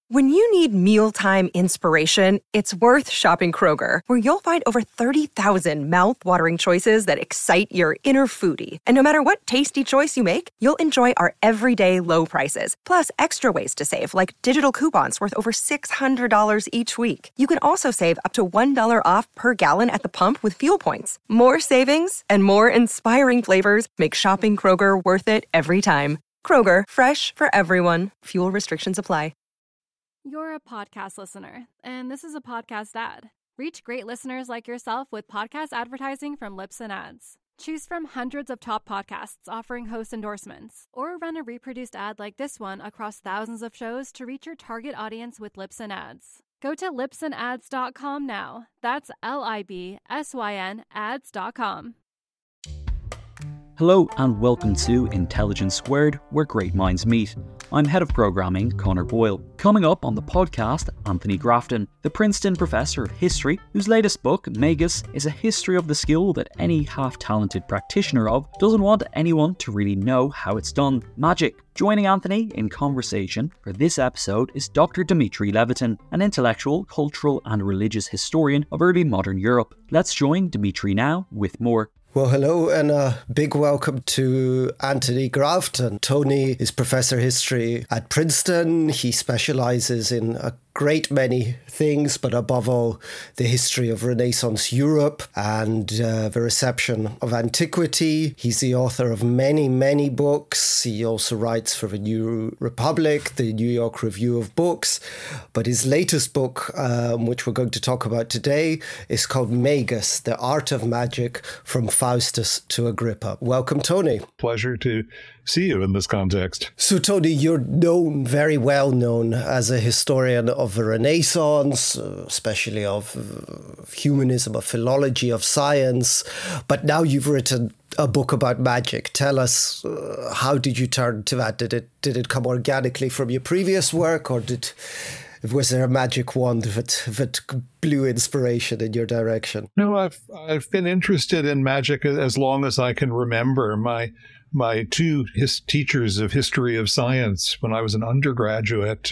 When you need mealtime inspiration, it's worth shopping Kroger, where you'll find over 30,000 mouth-watering choices that excite your inner foodie. And no matter what tasty choice you make, you'll enjoy our everyday low prices, plus extra ways to save, like digital coupons worth over $600 each week. You can also save up to $1 off per gallon at the pump with fuel points. More savings and more inspiring flavors make shopping Kroger worth it every time. Kroger, fresh for everyone. Fuel restrictions apply. You're a podcast listener, and this is a podcast ad. Reach great listeners like yourself with podcast advertising from Libsyn Ads. Choose from hundreds of top podcasts offering host endorsements, or run a reproduced ad like this one across thousands of shows to reach your target audience with Libsyn Ads. Go to libsynads.com now. That's LIBSYN ads.com. Hello and welcome to Intelligence Squared, where great minds meet. I'm Head of Programming, Connor Boyle. Coming up on the podcast, Anthony Grafton, the Princeton Professor of History, whose latest book, Magus, is a history of the skill that any half-talented practitioner of doesn't want anyone to really know how it's done, magic. Joining Anthony in conversation for this episode is Dr. Dmitry Levitin, an intellectual, cultural and religious historian of early modern Europe. Let's join Dmitry now with more. Well, hello and a big welcome to Anthony Grafton. Tony is Professor of History at Princeton. He specializes in a great many things, but above all, the history of Renaissance Europe and the reception of antiquity. He's the author of many, many books. He also writes for the New Republic, the New York Review of Books. But his latest book, which we're going to talk about today, is called Magus, The Art of Magic from Faustus to Agrippa. Welcome, Tony. Pleasure to see you in this context. So, Tony, you're known, very well known, as a historian of the Renaissance, especially of humanism, of philology, of science. But now you've written a book about magic. Tell us, how did you turn to that? Did it come organically from your previous work, or was there a magic wand that blew inspiration in your direction? No, I've been interested in magic as long as I can remember. My two teachers of history of science when I was an undergraduate,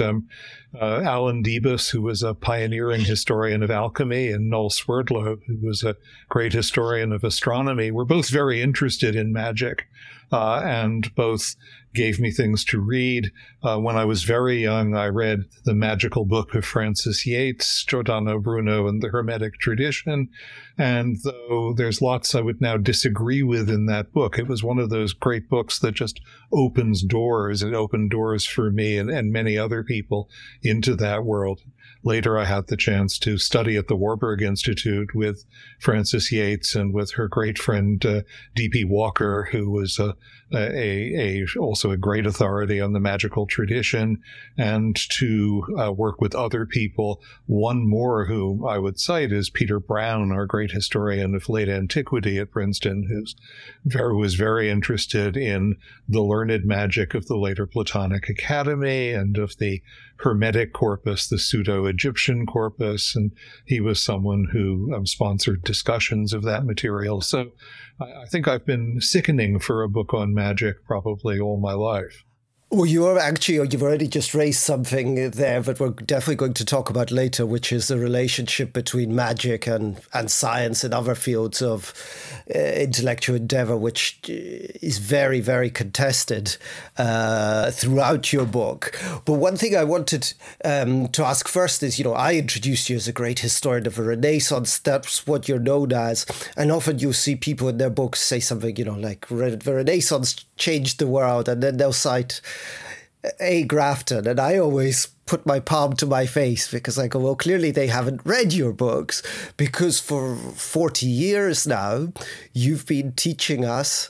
Alan Debus, who was a pioneering historian of alchemy, and Noel Swerdlow, who was a great historian of astronomy, were both very interested in magic, and both gave me things to read. When I was very young, I read The Magical Book of Francis Yates, Giordano Bruno, and the Hermetic Tradition. And though there's lots I would now disagree with in that book, it was one of those great books that just opens doors. It opened doors for me and many other people into that world. Later, I had the chance to study at the Warburg Institute with Francis Yates and with her great friend D.P. Walker, who was also a great authority on the magical tradition, and to work with other people. One more who I would cite is Peter Brown, our great historian of late antiquity at Princeton, who was very interested in the learned magic of the later Platonic Academy and of the Hermetic corpus, the pseudo-Egyptian corpus, and he was someone who sponsored discussions of that material. So I think I've been sickening for a book on magic probably all my life. Well, you've already just raised something there that we're definitely going to talk about later, which is the relationship between magic and science and other fields of intellectual endeavor, which is very, very contested throughout your book. But one thing I wanted to ask first is, I introduced you as a great historian of the Renaissance. That's what you're known as. And often you see people in their books say something, like the Renaissance changed the world, and then they'll cite A. Grafton, and I always put my palm to my face because I go, well, clearly they haven't read your books, because for 40 years now, you've been teaching us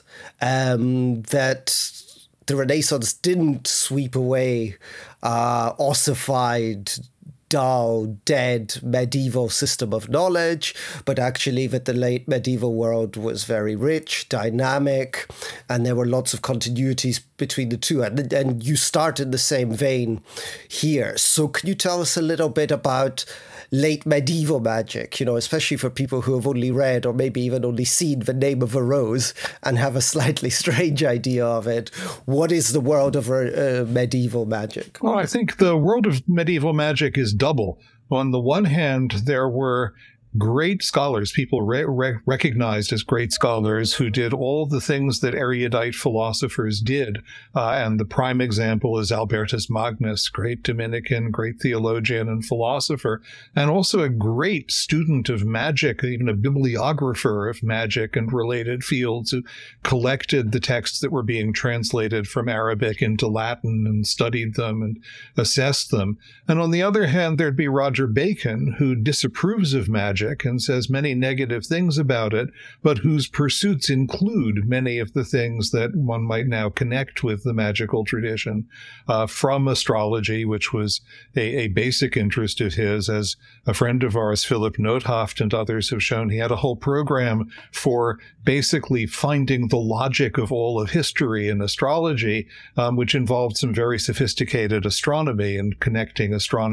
that the Renaissance didn't sweep away ossified dull, dead medieval system of knowledge, but actually that the late medieval world was very rich, dynamic, and there were lots of continuities between the two. And you start in the same vein here. So can you tell us a little bit about late medieval magic, especially for people who have only read or maybe even only seen The Name of a Rose and have a slightly strange idea of it? What is the world of medieval magic? Well, I think the world of medieval magic is double. On the one hand, there were great scholars, people recognized as great scholars who did all the things that erudite philosophers did. And the prime example is Albertus Magnus, great Dominican, great theologian and philosopher, and also a great student of magic, even a bibliographer of magic and related fields, who collected the texts that were being translated from Arabic into Latin and studied them and assessed them. And on the other hand, there'd be Roger Bacon, who disapproves of magic and says many negative things about it, but whose pursuits include many of the things that one might now connect with the magical tradition, from astrology, which was a basic interest of his. As a friend of ours, Philip Nothoft, and others have shown, he had a whole program for basically finding the logic of all of history in astrology, which involved some very sophisticated astronomy and connecting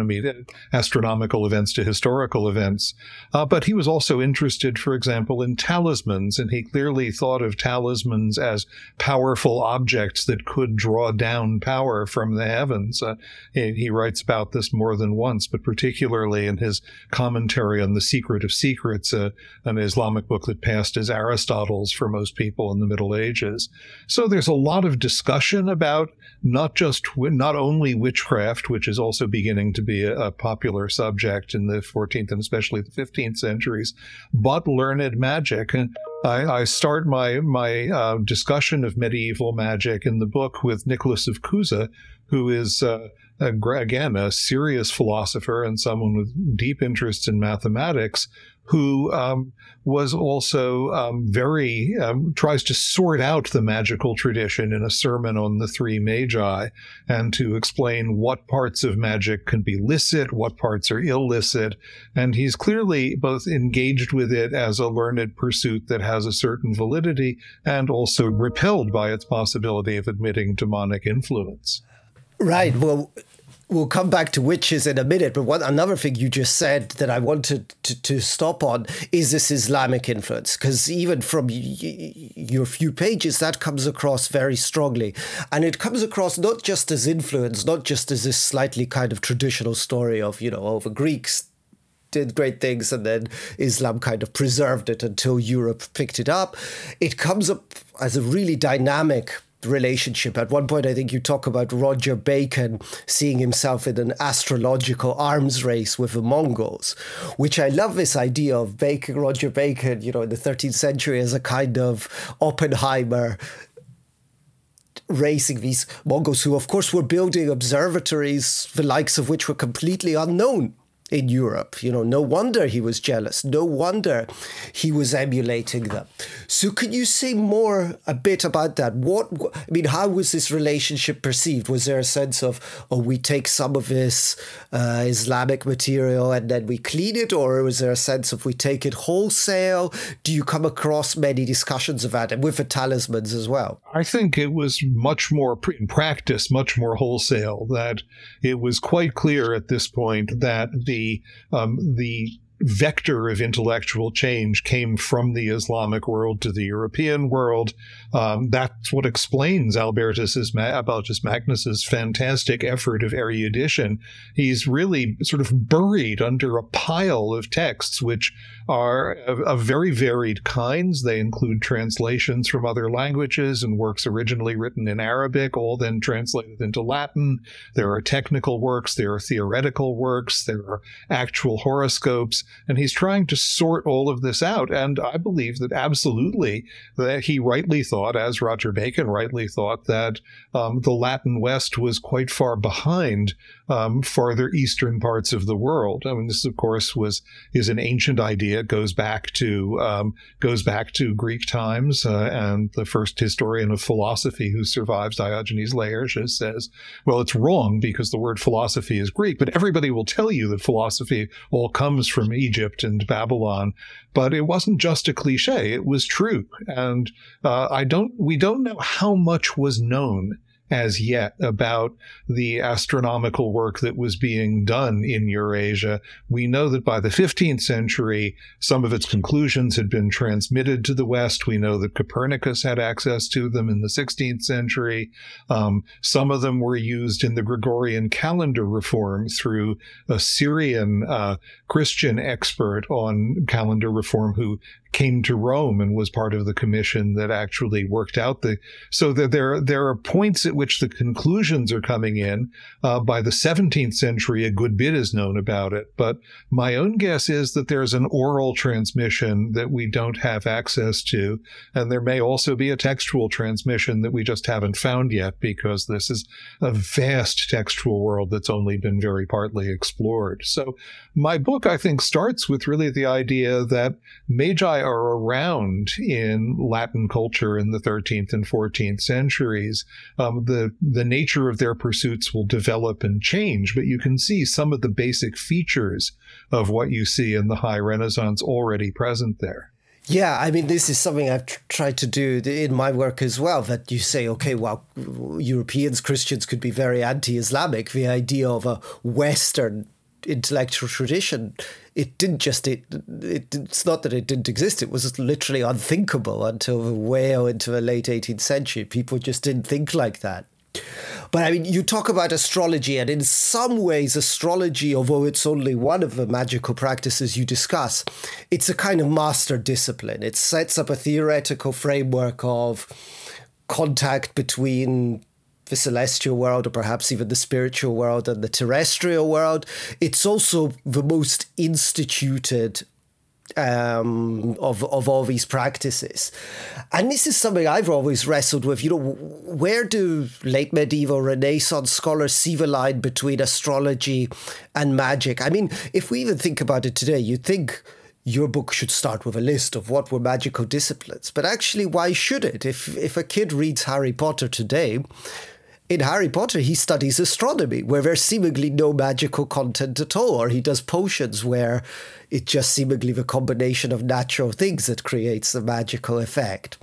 astronomical events to historical events. But he was also interested, for example, in talismans, and he clearly thought of talismans as powerful objects that could draw down power from the heavens. He writes about this more than once, but particularly in his commentary on The Secret of Secrets, an Islamic book that passed as Aristotle's for most people in the Middle Ages. So there's a lot of discussion about not only witchcraft, which is also beginning to be a popular subject in the 14th and especially the 15th centuries, but learned magic. And I start my discussion of medieval magic in the book with Nicholas of Cusa, who is, again, a serious philosopher and someone with deep interests in mathematics, who was also tries to sort out the magical tradition in a sermon on the three magi, and to explain what parts of magic can be licit, what parts are illicit. And he's clearly both engaged with it as a learned pursuit that has a certain validity, and also repelled by its possibility of admitting demonic influence. Right. Well, we'll come back to witches in a minute, but another thing you just said that I wanted to stop on is this Islamic influence, because even from your few pages, that comes across very strongly. And it comes across not just as influence, not just as this slightly kind of traditional story of, the Greeks did great things and then Islam kind of preserved it until Europe picked it up. It comes up as a really dynamic relationship. At one point, I think you talk about Roger Bacon seeing himself in an astrological arms race with the Mongols, which I love this idea of Roger Bacon, in the 13th century as a kind of Oppenheimer racing these Mongols who, of course, were building observatories, the likes of which were completely unknown in Europe. No wonder he was jealous. No wonder he was emulating them. So can you say a bit about that? How was this relationship perceived? Was there a sense of, we take some of this Islamic material and then we clean it? Or was there a sense of we take it wholesale? Do you come across many discussions of that, and with the talismans as well? I think it was much more, in practice, much more wholesale, that it was quite clear at this point that the vector of intellectual change came from the Islamic world to the European world. That's what explains Albertus Magnus's fantastic effort of erudition. He's really sort of buried under a pile of texts which are of very varied kinds. They include translations from other languages and works originally written in Arabic, all then translated into Latin. There are technical works, there are theoretical works, there are actual horoscopes. And he's trying to sort all of this out. And I believe that absolutely that he rightly thought, as Roger Bacon rightly thought, that the Latin West was quite far behind farther eastern parts of the world. I mean, this, of course, is an ancient idea. It goes back to Greek times, and the first historian of philosophy who survives, Diogenes Laertius, says, well, it's wrong because the word philosophy is Greek, but everybody will tell you that philosophy all comes from Egypt and Babylon. But it wasn't just a cliche; it was true, and we don't know how much was known as yet about the astronomical work that was being done in Eurasia. We know that by the 15th century, some of its conclusions had been transmitted to the West. We know that Copernicus had access to them in the 16th century. Some of them were used in the Gregorian calendar reform through a Syrian Christian expert on calendar reform who came to Rome and was part of the commission that actually worked out so that there are points at which the conclusions are coming in. By the 17th century, a good bit is known about it. But my own guess is that there's an oral transmission that we don't have access to. And there may also be a textual transmission that we just haven't found yet, because this is a vast textual world that's only been very partly explored. So my book, I think, starts with really the idea that Magi are around in Latin culture in the 13th and 14th centuries. The nature of their pursuits will develop and change, but you can see some of the basic features of what you see in the High Renaissance already present there. Yeah, I mean, this is something I've tried to do in my work as well, that you say, okay, well, Europeans, Christians could be very anti-Islamic. The idea of a Western intellectual tradition, it's not that it didn't exist, it was literally unthinkable until well into the late 18th century. People just didn't think like that. But I mean, you talk about astrology, and in some ways astrology, although it's only one of the magical practices you discuss, it's a kind of master discipline. It sets up a theoretical framework of contact between the celestial world, or perhaps even the spiritual world, and the terrestrial world. It's also the most instituted of all these practices. And this is something I've always wrestled with. Where do late medieval Renaissance scholars see the line between astrology and magic? I mean, if we even think about it today, you'd think your book should start with a list of what were magical disciplines. But actually, why should it? If a kid reads Harry Potter today, in Harry Potter, he studies astronomy, where there's seemingly no magical content at all, or he does potions where it's just seemingly the combination of natural things that creates the magical effect.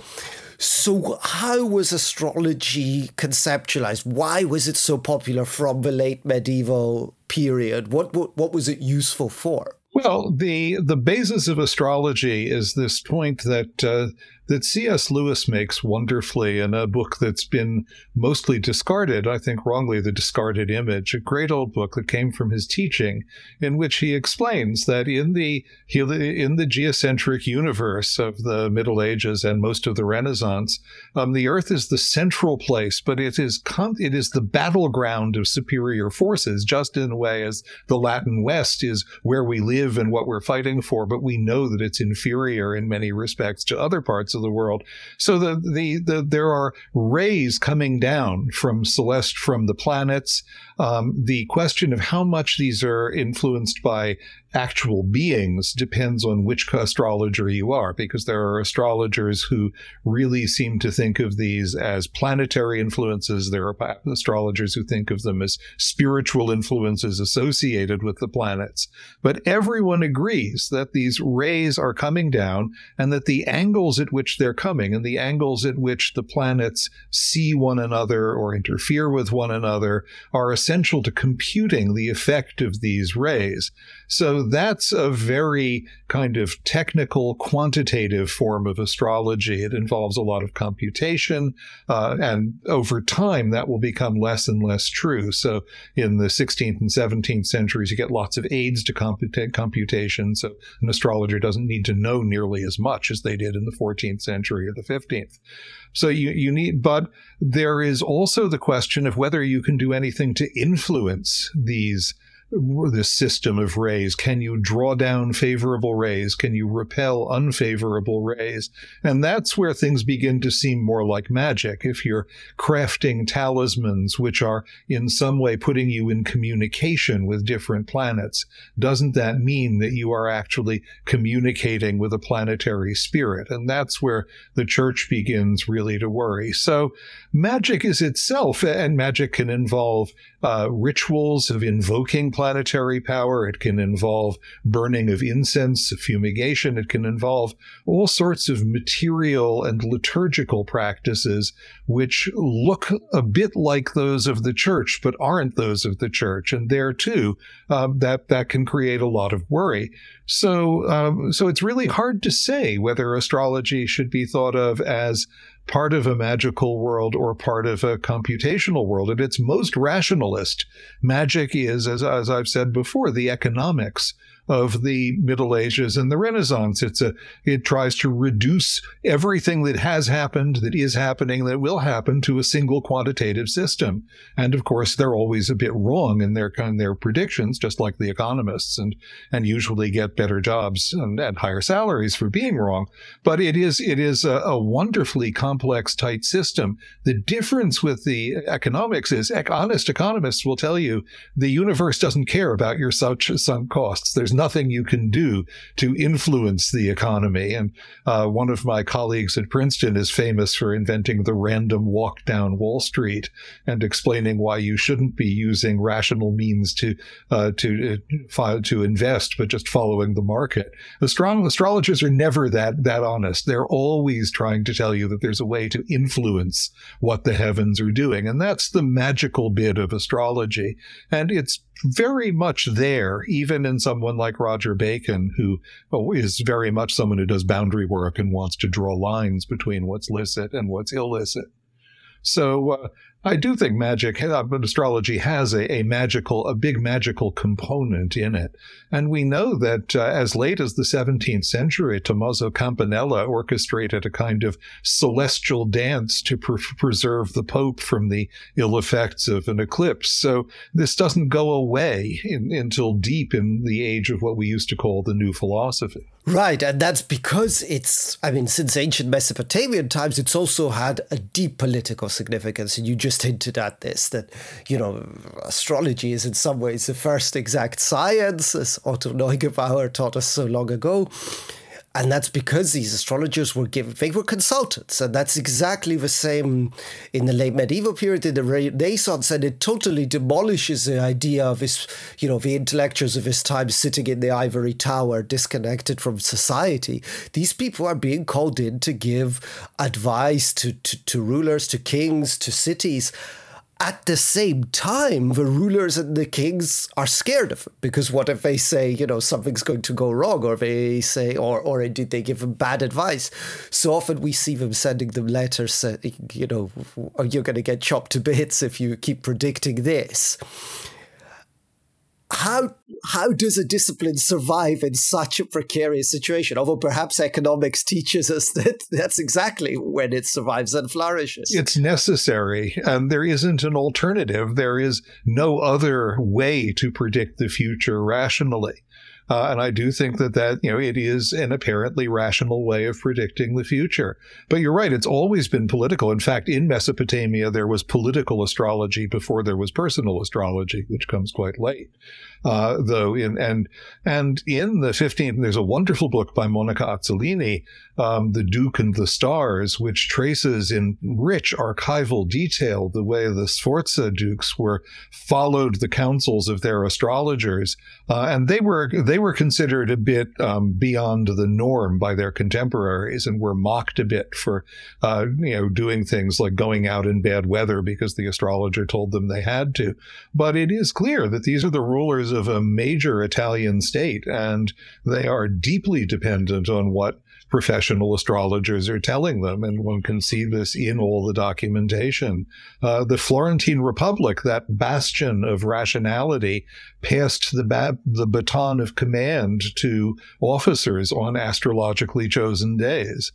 So how was astrology conceptualized? Why was it so popular from the late medieval period? What was it useful for? Well, the basis of astrology is this point that C.S. Lewis makes wonderfully in a book that's been mostly discarded, I think wrongly, The Discarded Image, a great old book that came from his teaching, in which he explains that in the geocentric universe of the Middle Ages and most of the Renaissance, the Earth is the central place, but it is the battleground of superior forces, just in a way as the Latin West is where we live and what we're fighting for, but we know that it's inferior in many respects to other parts of the world. So there are rays coming down from the planets. The question of how much these are influenced by actual beings depends on which astrologer you are, because there are astrologers who really seem to think of these as planetary influences. There are astrologers who think of them as spiritual influences associated with the planets. But everyone agrees that these rays are coming down, and that the angles at which they're coming and the angles at which the planets see one another or interfere with one another are essential to computing the effect of these rays. So that's a very kind of technical, quantitative form of astrology. It involves a lot of computation, and over time that will become less and less true. So in the 16th and 17th centuries, you get lots of aids to computation, so an astrologer doesn't need to know nearly as much as they did in the 14th century or the 15th. So but there is also the question of whether you can do anything to influence these this system of rays? Can you draw down favorable rays? Can you repel unfavorable rays? And that's where things begin to seem more like magic. If you're crafting talismans which are in some way putting you in communication with different planets, doesn't that mean that you are actually communicating with a planetary spirit? And that's where the church begins really to worry. So magic is itself, and magic can involve rituals of invoking planetary power. It can involve burning of incense, fumigation. It can involve all sorts of material and liturgical practices which look a bit like those of the church, but aren't those of the church. And there, too, that can create a lot of worry. So it's really hard to say whether astrology should be thought of as part of a magical world or part of a computational world. At its most rationalist, magic is, as I've said before, the economics of the Middle Ages and the Renaissance. It tries to reduce everything that has happened, that is happening, that will happen to a single quantitative system. And of course, they're always a bit wrong in their predictions, just like the economists, and usually get better jobs and higher salaries for being wrong. But it is a wonderfully complex, tight system. The difference with the economics is honest economists will tell you the universe doesn't care about your sunk costs. There's nothing you can do to influence the economy. And one of my colleagues at Princeton is famous for inventing the random walk down Wall Street and explaining why you shouldn't be using rational means to invest, but just following the market. Astrologers are never that honest. They're always trying to tell you that there's a way to influence what the heavens are doing. And that's the magical bit of astrology. And it's very much there, even in someone like Roger Bacon, who is very much someone who does boundary work and wants to draw lines between what's licit and what's illicit. So I do think astrology has a big magical component in it. And we know that as late as the 17th century, Tommaso Campanella orchestrated a kind of celestial dance to preserve the Pope from the ill effects of an eclipse. So this doesn't go away until deep in the age of what we used to call the New Philosophy. Right, and that's because since ancient Mesopotamian times, it's also had a deep political significance. And you just hinted at this, that, astrology is in some ways the first exact science, as Otto Neugebauer taught us so long ago. And that's because these astrologers they were consultants. And that's exactly the same in the late medieval period, in the Renaissance. And it totally demolishes the idea of the intellectuals of his time sitting in the ivory tower, disconnected from society. These people are being called in to give advice to rulers, to kings, to cities. At the same time, the rulers and the kings are scared of them, because what if they say, something's going to go wrong, or they say, or indeed they give them bad advice. So often we see them sending them letters saying, you're going to get chopped to bits if you keep predicting this. How does a discipline survive in such a precarious situation? Although perhaps economics teaches us that that's exactly when it survives and flourishes. It's necessary, and there isn't an alternative. There is no other way to predict the future rationally. And I do think that it is an apparently rational way of predicting the future. But you're right, it's always been political. In fact, in Mesopotamia, there was political astrology before there was personal astrology, which comes quite late. Though in the 15th, there's a wonderful book by Monica Azzolini, The Duke and the Stars, which traces in rich archival detail the way the Sforza dukes followed the counsels of their astrologers, and they were considered a bit beyond the norm by their contemporaries, and were mocked a bit for doing things like going out in bad weather because the astrologer told them they had to. But it is clear that these are the rulers of a major Italian state, and they are deeply dependent on what professional astrologers are telling them, and one can see this in all the documentation. The Florentine Republic, that bastion of rationality, passed the baton of command to officers on astrologically chosen days.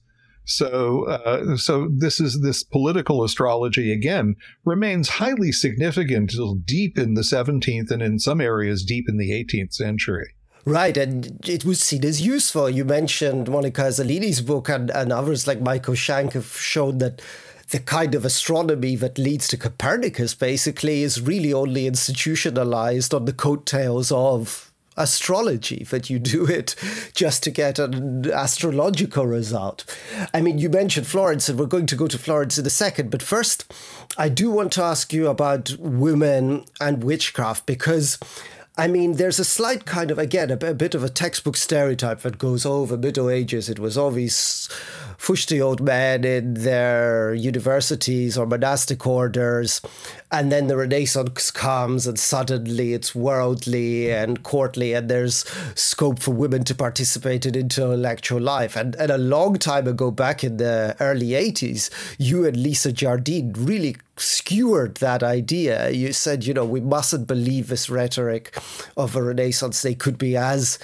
So this political astrology, again, remains highly significant till deep in the 17th and in some areas deep in the 18th century. Right, and it was seen as useful. You mentioned Monica Azzolini's book, and others like Michael Shank have shown that the kind of astronomy that leads to Copernicus basically is really only institutionalized on the coattails of astrology, that you do it just to get an astrological result. I mean, you mentioned Florence, and we're going to go to Florence in a second, but first, I do want to ask you about women and witchcraft, because I mean, there's a slight kind of, again, a bit of a textbook stereotype that goes over Middle Ages. It was always fusty old men in their universities or monastic orders. And then the Renaissance comes and suddenly it's worldly and courtly and there's scope for women to participate in intellectual life. And a long time ago, back in the early 80s, you and Lisa Jardine really skewered that idea. You said, you know, we mustn't believe this rhetoric of a Renaissance. They could be as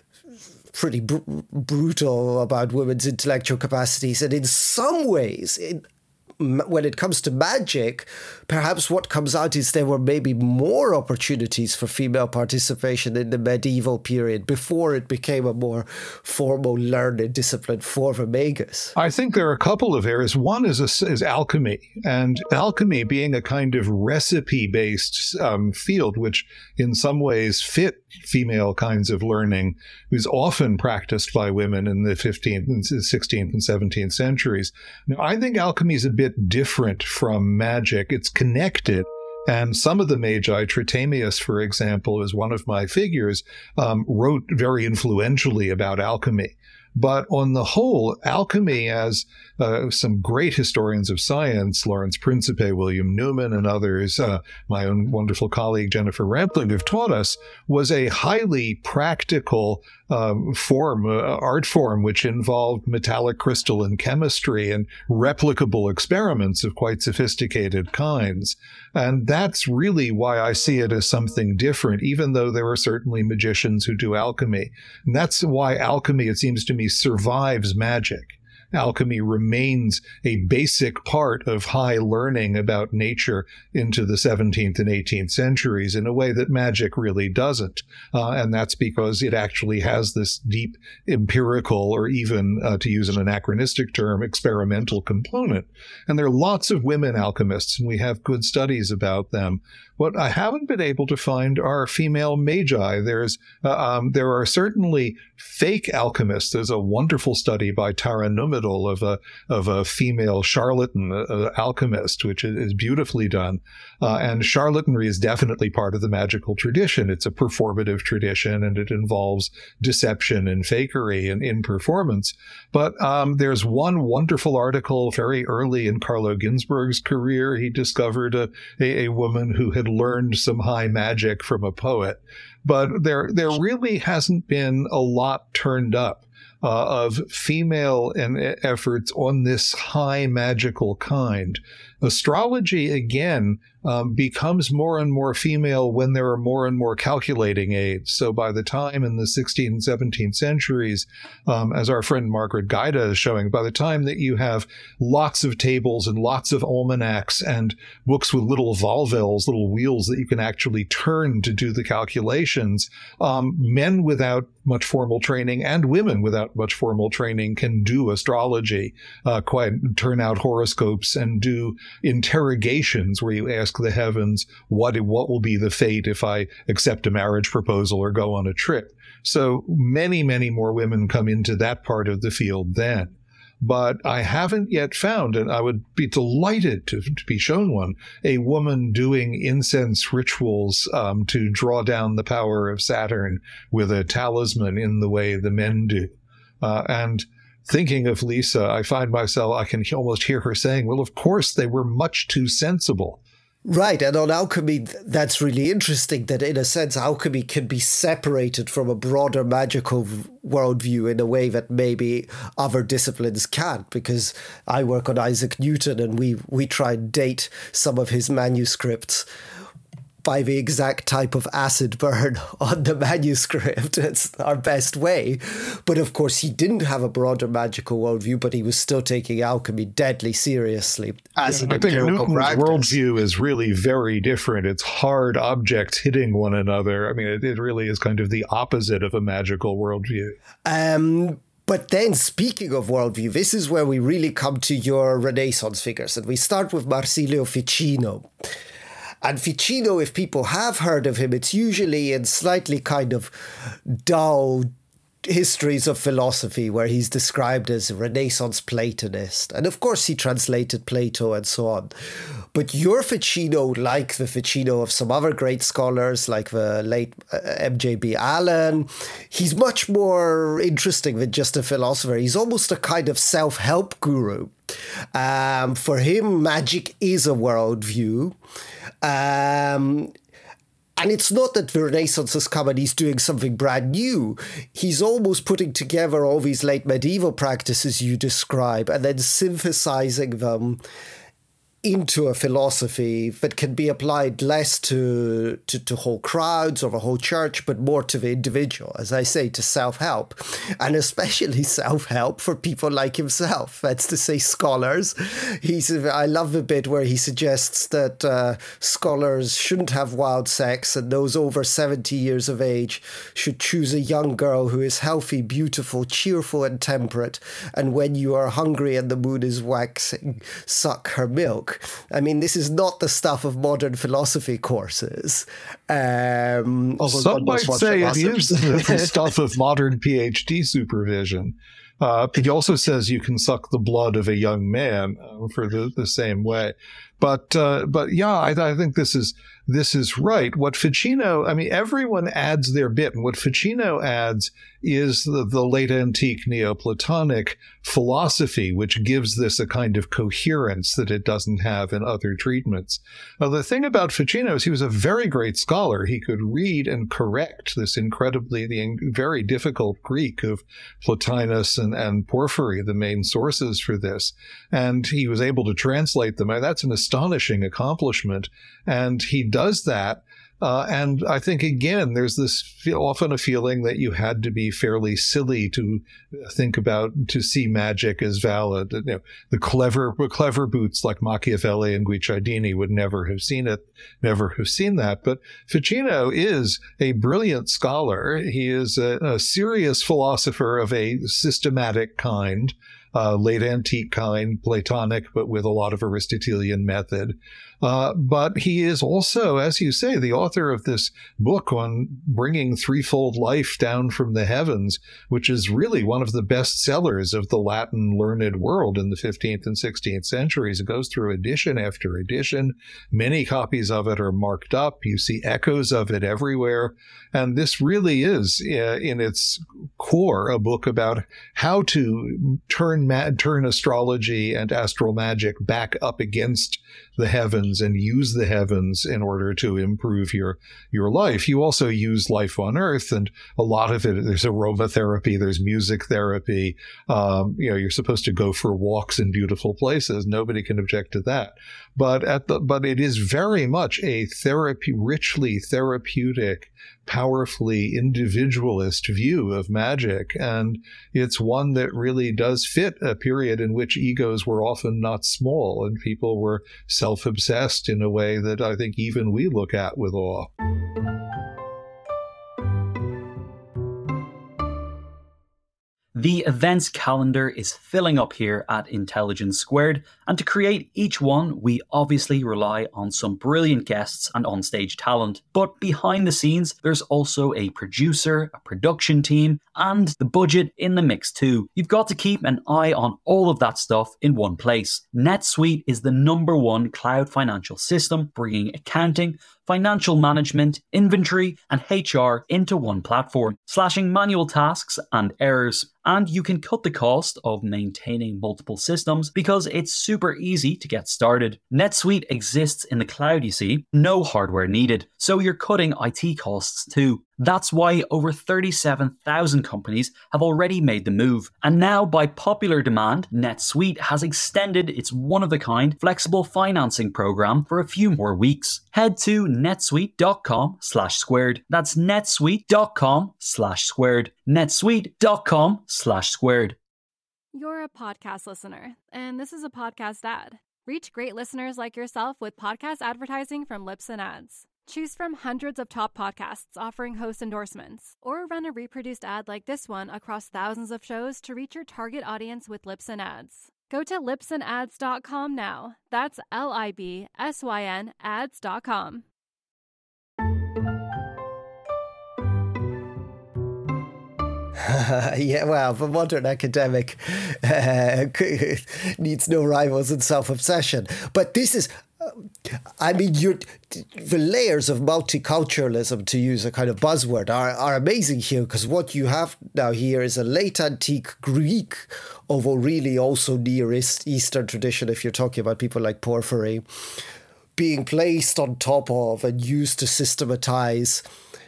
pretty brutal about women's intellectual capacities. And in some ways, when it comes to magic, perhaps what comes out is there were maybe more opportunities for female participation in the medieval period before it became a more formal, learned discipline for the magus. I think there are a couple of areas. One is alchemy, and alchemy being a kind of recipe-based field, which in some ways fit female kinds of learning, was often practiced by women in the 15th and 16th and 17th centuries. Now, I think alchemy is a bit different from magic. It's connected. And some of the magi, Tritemius, for example, is one of my figures, wrote very influentially about alchemy. But on the whole, alchemy, as some great historians of science, Lawrence Principe, William Newman, and others, my own wonderful colleague Jennifer Rampling, have taught us, was a highly practical art form, which involved metallic crystal and chemistry and replicable experiments of quite sophisticated kinds. And that's really why I see it as something different, even though there are certainly magicians who do alchemy. And that's why alchemy, it seems to me, survives magic. Alchemy remains a basic part of high learning about nature into the 17th and 18th centuries in a way that magic really doesn't. And that's because it actually has this deep empirical, or even, to use an anachronistic term, experimental component. And there are lots of women alchemists, and we have good studies about them. What I haven't been able to find are female magi. There are certainly fake alchemists. There's a wonderful study by Tara Numedal of a female charlatan alchemist, which is beautifully done. And charlatanry is definitely part of the magical tradition. It's a performative tradition, and it involves deception and fakery in performance. But there's one wonderful article very early in Carlo Ginzburg's career. He discovered a woman who had learned some high magic from a poet. But there really hasn't been a lot turned up of female efforts on this high magical kind. Astrology, again, becomes more and more female when there are more and more calculating aids. So by the time in the 16th and 17th centuries, as our friend Margaret Gaida is showing, by the time that you have lots of tables and lots of almanacs and books with little volvels, little wheels that you can actually turn to do the calculations, men without much formal training and women without much formal training can do astrology, turn out horoscopes and do interrogations where you ask the heavens, what will be the fate if I accept a marriage proposal or go on a trip? So many, many more women come into that part of the field then. But I haven't yet found, and I would be delighted to be shown one, a woman doing incense rituals to draw down the power of Saturn with a talisman in the way the men do. And thinking of Lisa, I find myself, I can almost hear her saying, well, of course, they were much too sensible. Right, and on alchemy, that's really interesting that in a sense alchemy can be separated from a broader magical worldview in a way that maybe other disciplines can't, because I work on Isaac Newton and we try and date some of his manuscripts by the exact type of acid burn on the manuscript. It's our best way. But of course, he didn't have a broader magical worldview, but he was still taking alchemy deadly seriously as an empirical practice. Worldview is really very different. It's hard objects hitting one another. I mean, it really is kind of the opposite of a magical worldview. But then, speaking of worldview, this is where we really come to your Renaissance figures. And we start with Marsilio Ficino. And Ficino, if people have heard of him, it's usually in slightly kind of dull histories of philosophy where he's described as a Renaissance Platonist. And of course, he translated Plato and so on. But your Ficino, like the Ficino of some other great scholars, like the late M.J.B. Allen, he's much more interesting than just a philosopher. He's almost a kind of self-help guru. For him, magic is a worldview. And it's not that the Renaissance has come and he's doing something brand new. He's almost putting together all these late medieval practices you describe and then synthesizing them into a philosophy that can be applied less to whole crowds or the whole church, but more to the individual, as I say, to self-help, and especially self-help for people like himself. That's to say, scholars. I love the bit where he suggests that scholars shouldn't have wild sex, and those over 70 years of age should choose a young girl who is healthy, beautiful, cheerful, and temperate, and when you are hungry and the moon is waxing, suck her milk. I mean, this is not the stuff of modern philosophy courses. Some might say it is the stuff of modern PhD supervision. He also says you can suck the blood of a young man for the same way. But yeah, I think this is right. What Ficino, I mean, everyone adds their bit, and what Ficino adds is the late antique Neoplatonic philosophy, which gives this a kind of coherence that it doesn't have in other treatments. Now, the thing about Ficino is he was a very great scholar. He could read and correct this very difficult Greek of Plotinus and Porphyry, the main sources for this. And he was able to translate them. That's an astonishing accomplishment. And he does that. And I think, again, there's often a feeling that you had to be fairly silly to to see magic as valid. You know, the clever boots like Machiavelli and Guicciardini would never have seen that. But Ficino is a brilliant scholar. He is a serious philosopher of a systematic kind. Late antique kind, Platonic, but with a lot of Aristotelian method. But he is also, as you say, the author of this book on bringing threefold life down from the heavens, which is really one of the best sellers of the Latin learned world in the 15th and 16th centuries. It goes through edition after edition. Many copies of it are marked up. You see echoes of it everywhere. And this really is, in its core, a book about how to turn astrology and astral magic back up against the heavens and use the heavens in order to improve your life. You also use life on Earth, and a lot of it, there's aromatherapy, there's music therapy. You're supposed to go for walks in beautiful places. Nobody can object to that. But it is very much a richly therapeutic, powerfully individualist view of magic. And it's one that really does fit a period in which egos were often not small and people were self-obsessed in a way that I think even we look at with awe. The events calendar is filling up here at Intelligence Squared, and to create each one, we obviously rely on some brilliant guests and onstage talent. But behind the scenes, there's also a producer, a production team, and the budget in the mix too. You've got to keep an eye on all of that stuff in one place. NetSuite is the #1 cloud financial system, bringing accounting, financial management, inventory, and HR into one platform, slashing manual tasks and errors. And you can cut the cost of maintaining multiple systems because it's super easy to get started. NetSuite exists in the cloud, you see, no hardware needed, so you're cutting IT costs too. That's why over 37,000 companies have already made the move. And now, by popular demand, NetSuite has extended its one-of-a-kind flexible financing program for a few more weeks. Head to netsuite.com/squared. That's netsuite.com/squared. netsuite.com/squared. You're a podcast listener, and this is a podcast ad. Reach great listeners like yourself with podcast advertising from Libsyn Ads. Choose from hundreds of top podcasts offering host endorsements, or run a reproduced ad like this one across thousands of shows to reach your target audience with Libsyn Ads. Go to libsynads.com now. That's LIBSYN ads.com. Yeah, well, the modern academic needs no rivals in self-obsession. But this is, the layers of multiculturalism, to use a kind of buzzword, are amazing here, because what you have now here is a late antique Greek, although really also Near Eastern tradition, if you're talking about people like Porphyry, being placed on top of and used to systematize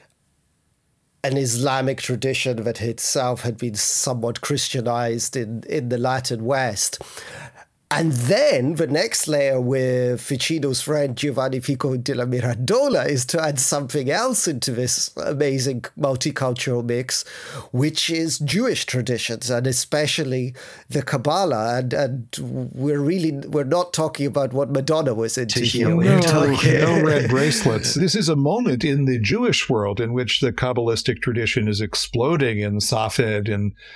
an Islamic tradition that itself had been somewhat Christianized in the Latin West. And then the next layer with Ficino's friend Giovanni Pico della Mirandola is to add something else into this amazing multicultural mix, which is Jewish traditions, and especially the Kabbalah. And we're not talking about what Madonna was into here. No red bracelets. This is a moment in the Jewish world in which the Kabbalistic tradition is exploding in Safed,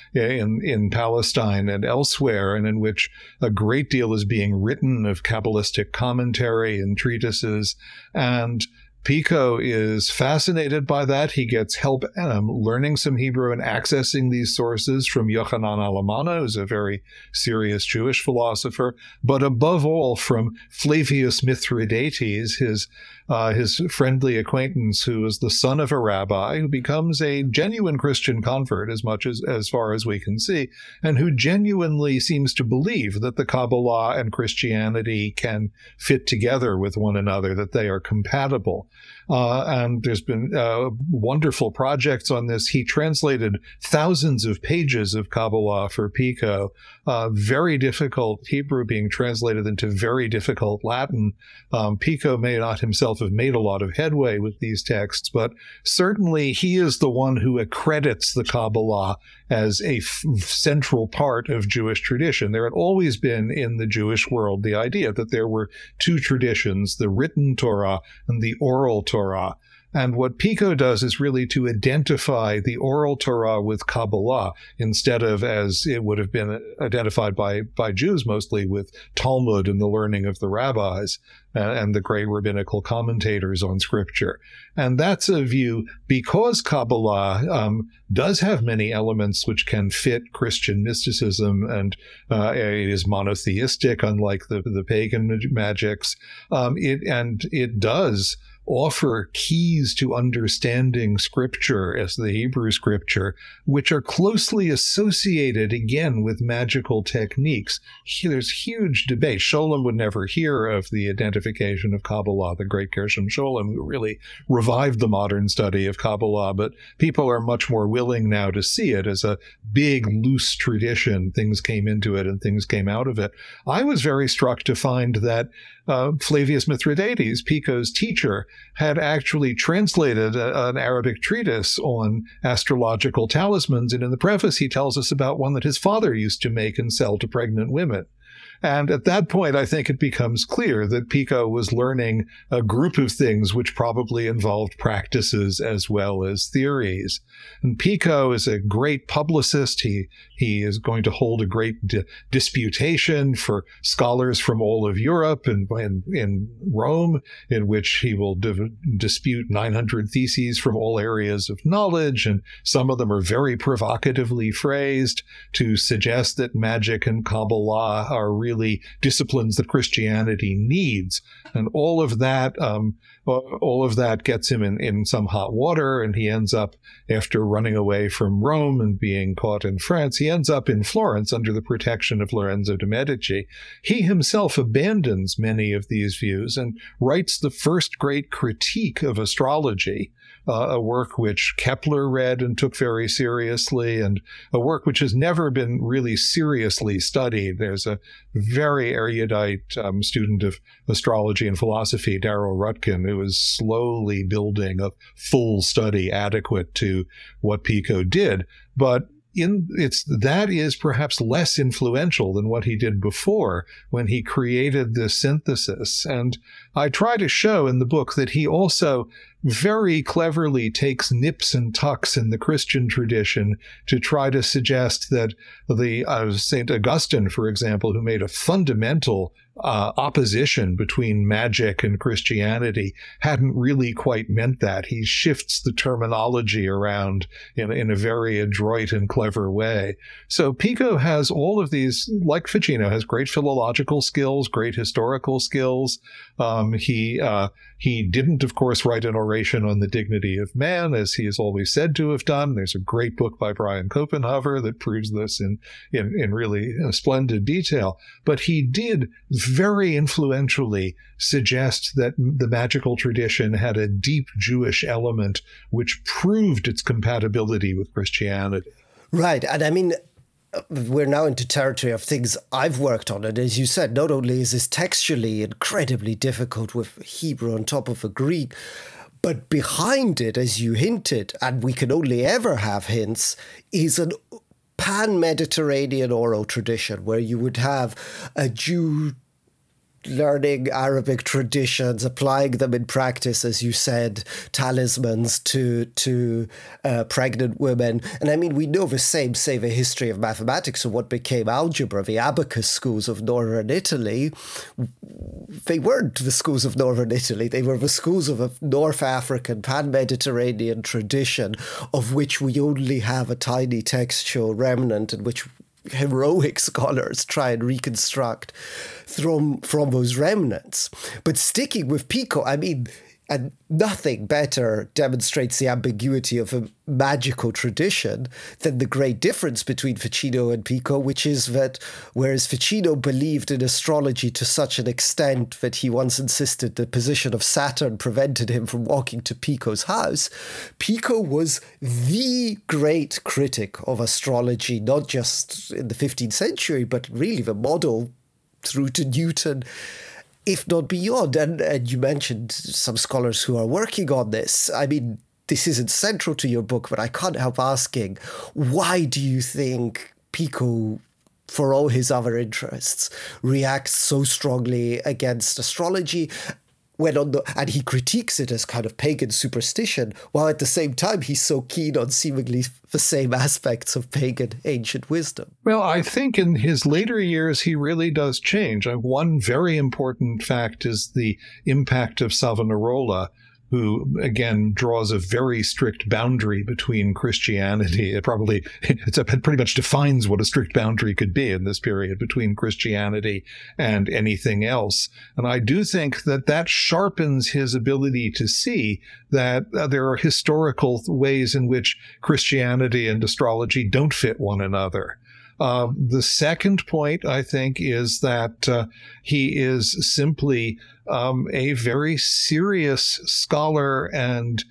in Palestine and elsewhere, and in which a great deal is being written of Kabbalistic commentary and treatises, and Pico is fascinated by that. He gets help learning some Hebrew and accessing these sources from Yochanan Alamana, who's a very serious Jewish philosopher, but above all from Flavius Mithridates, his friendly acquaintance, who is the son of a rabbi, who becomes a genuine Christian convert as far as we can see, and who genuinely seems to believe that the Kabbalah and Christianity can fit together with one another, that they are compatible. And there's been wonderful projects on this. He translated thousands of pages of Kabbalah for Pico, very difficult Hebrew being translated into very difficult Latin. Pico may not himself have made a lot of headway with these texts, but certainly he is the one who accredits the Kabbalah as a central part of Jewish tradition. There had always been in the Jewish world the idea that there were two traditions, the written Torah and the oral Torah. And what Pico does is really to identify the oral Torah with Kabbalah, instead of, as it would have been identified by Jews mostly, with Talmud and the learning of the rabbis and the great rabbinical commentators on Scripture. And that's a view, because Kabbalah does have many elements which can fit Christian mysticism, and it is monotheistic, unlike the pagan magics. It does offer keys to understanding Scripture, as the Hebrew Scripture, which are closely associated, again, with magical techniques. There's huge debate. Sholem would never hear of the identification of Kabbalah, the great Gershom Sholem, who really revived the modern study of Kabbalah, but people are much more willing now to see it as a big, loose tradition. Things came into it and things came out of it. I was very struck to find that Flavius Mithridates, Pico's teacher, had actually translated an Arabic treatise on astrological talismans, and in the preface he tells us about one that his father used to make and sell to pregnant women. And at that point, I think it becomes clear that Pico was learning a group of things which probably involved practices as well as theories. And Pico is a great publicist. He is going to hold a great disputation for scholars from all of Europe and in Rome, in which he will dispute 900 theses from all areas of knowledge, and some of them are very provocatively phrased to suggest that magic and Kabbalah are really disciplines that Christianity needs. And all of that gets him in some hot water, and he ends up, after running away from Rome and being caught in France, he ends up in Florence under the protection of Lorenzo de' Medici. He himself abandons many of these views and writes the first great critique of astrology, a work which Kepler read and took very seriously, and a work which has never been really seriously studied. There's a very erudite student of astrology and philosophy, Darrell Rutkin, who is slowly building a full study adequate to what Pico did. But that is perhaps less influential than what he did before when he created this synthesis. And I try to show in the book that he also very cleverly takes nips and tucks in the Christian tradition to try to suggest that the St. Augustine, for example, who made a fundamental opposition between magic and Christianity, hadn't really quite meant that. He shifts the terminology around in a very adroit and clever way. So Pico has all of these, like Ficino, has great philological skills, great historical skills. He didn't, of course, write an oration on the dignity of man, as he is always said to have done. There's a great book by Brian Copenhaver that proves this in really splendid detail. But he did very influentially suggest that the magical tradition had a deep Jewish element which proved its compatibility with Christianity. Right. And I mean, we're now into territory of things I've worked on. And as you said, not only is this textually incredibly difficult with Hebrew on top of a Greek, but behind it, as you hinted, and we can only ever have hints, is an pan-Mediterranean oral tradition where you would have a Jew learning Arabic traditions, applying them in practice, as you said, talismans to pregnant women. And I mean, we know the same, say, the history of mathematics and what became algebra, the abacus schools of northern Italy. They weren't the schools of northern Italy. They were the schools of a North African, pan-Mediterranean tradition of which we only have a tiny textual remnant, in which heroic scholars try and reconstruct from those remnants. But sticking with Pico, I mean, and nothing better demonstrates the ambiguity of a magical tradition than the great difference between Ficino and Pico, which is that whereas Ficino believed in astrology to such an extent that he once insisted the position of Saturn prevented him from walking to Pico's house, Pico was the great critic of astrology, not just in the 15th century, but really the model through to Newton, if not beyond. And you mentioned some scholars who are working on this. I mean, this isn't central to your book, but I can't help asking, why do you think Pico, for all his other interests, reacts so strongly against astrology? And he critiques it as kind of pagan superstition, while at the same time he's so keen on seemingly the same aspects of pagan ancient wisdom. Well, I think in his later years he really does change. One very important fact is the impact of Savonarola, who, again, draws a very strict boundary between Christianity. It pretty much defines what a strict boundary could be in this period between Christianity and anything else. And I do think that sharpens his ability to see that there are historical ways in which Christianity and astrology don't fit one another. The second point, I think, is that he is simply a very serious scholar and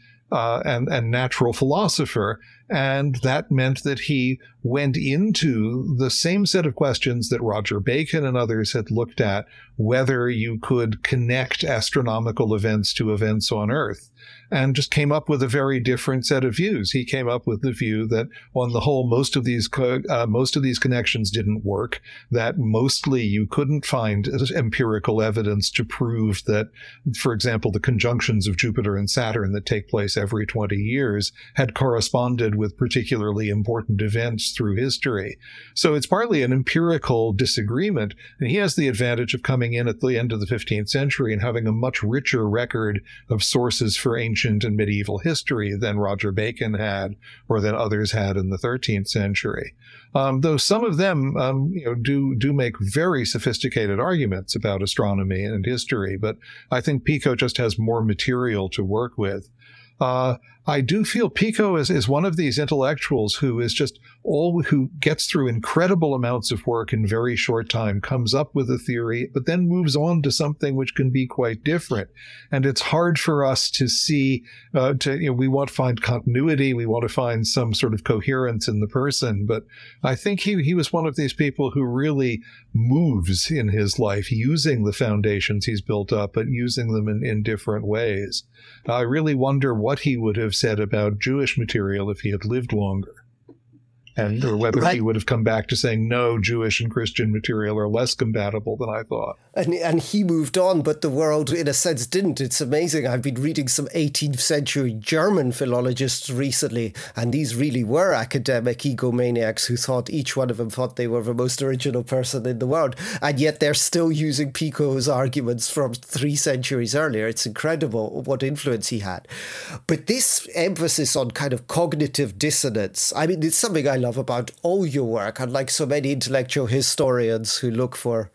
natural philosopher, and that meant that he went into the same set of questions that Roger Bacon and others had looked at, whether you could connect astronomical events to events on Earth, and just came up with a very different set of views. He came up with the view that, on the whole, most of these connections didn't work, that mostly you couldn't find empirical evidence to prove that, for example, the conjunctions of Jupiter and Saturn that take place every 20 years had corresponded with particularly important events through history. So it's partly an empirical disagreement, and he has the advantage of coming in at the end of the 15th century and having a much richer record of sources for ancient and medieval history than Roger Bacon had, or than others had in the 13th century. Though some of them do make very sophisticated arguments about astronomy and history, but I think Pico just has more material to work with. I do feel Pico is one of these intellectuals who gets through incredible amounts of work in very short time, comes up with a theory, but then moves on to something which can be quite different. And it's hard for us to see, we want to find continuity, we want to find some sort of coherence in the person. But I think he was one of these people who really moves in his life, using the foundations he's built up, but using them in different ways. I really wonder what he would have said about Jewish material if he had lived longer, or whether he would have come back to saying, no, Jewish and Christian material are less compatible than I thought. And he moved on, but the world, in a sense, didn't. It's amazing. I've been reading some 18th century German philologists recently, and these really were academic egomaniacs who thought each one of them thought they were the most original person in the world. And yet they're still using Pico's arguments from 3 centuries earlier. It's incredible what influence he had. But this emphasis on kind of cognitive dissonance, I mean, it's something I love about all your work, unlike so many intellectual historians who look for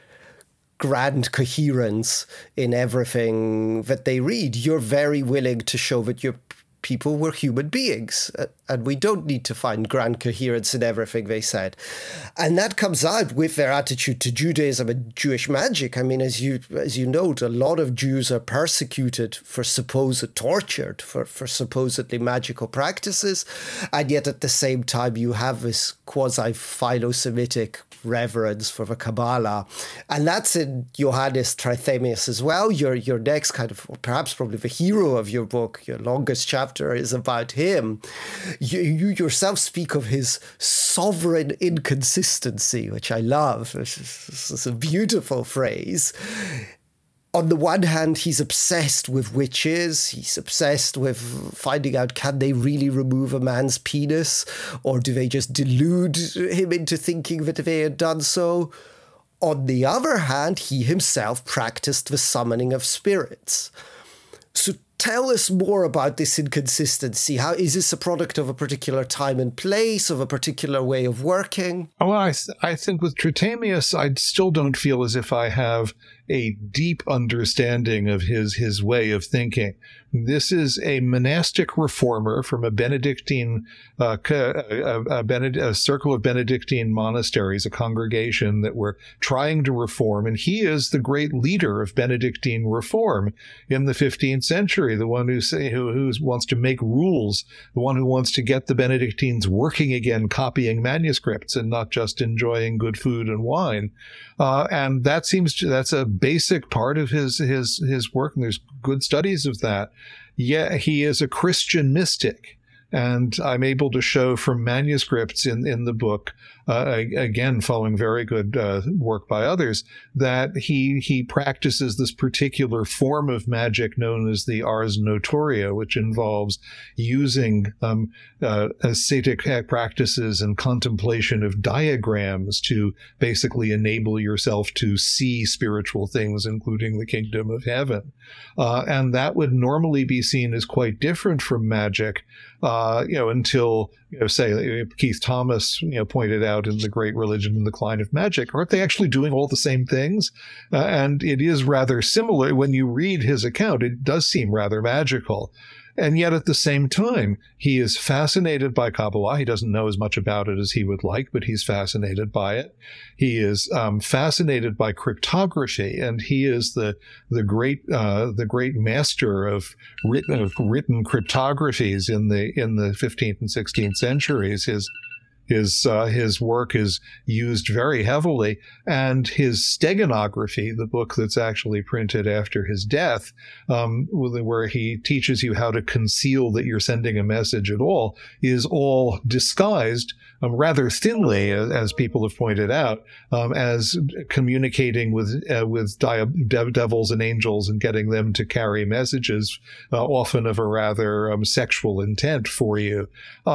grand coherence in everything that they read. You're very willing to show that your people were human beings, and we don't need to find grand coherence in everything they said. And that comes out with their attitude to Judaism and Jewish magic. I mean, as you note, a lot of Jews are persecuted tortured for supposedly magical practices, and yet at the same time you have this quasi-Philo-Semitic reverence for the Kabbalah. And that's in Johannes Trithemius as well. Your next kind of, or perhaps probably the hero of your book, your longest chapter is about him. You yourself speak of his sovereign inconsistency, which I love. This is a beautiful phrase. On the one hand, he's obsessed with witches. He's obsessed with finding out, can they really remove a man's penis? Or do they just delude him into thinking that they had done so? On the other hand, he himself practiced the summoning of spirits. So tell us more about this inconsistency. How is this a product of a particular time and place, of a particular way of working? Well, I think with Trithemius, I still don't feel as if I have a deep understanding of his way of thinking. This is a monastic reformer from a Benedictine, a circle of Benedictine monasteries, a congregation that were trying to reform. And he is the great leader of Benedictine reform in the 15th century, the one who wants to make rules, the one who wants to get the Benedictines working again, copying manuscripts and not just enjoying good food and wine. And that's a basic part of his work, and there's good studies of that. Yeah, he is a Christian mystic. And I'm able to show from manuscripts in the book, again, following very good work by others, that he practices this particular form of magic known as the Ars Notoria, which involves using ascetic practices and contemplation of diagrams to basically enable yourself to see spiritual things, including the kingdom of heaven. And that would normally be seen as quite different from magic, until, say, Keith Thomas, pointed out in The Great Religion and the Decline of Magic. Aren't they actually doing all the same things? And it is rather similar. When you read his account, it does seem rather magical. And yet at the same time, he is fascinated by Kabbalah. He doesn't know as much about it as he would like, but he's fascinated by it. He is fascinated by cryptography, and he is the great master of written cryptographies in the 15th and 16th centuries. His work is used very heavily, and his steganography, the book that's actually printed after his death, where he teaches you how to conceal that you're sending a message at all, is all disguised rather thinly, as people have pointed out, as communicating with devils and angels and getting them to carry messages, often of a rather sexual intent for you.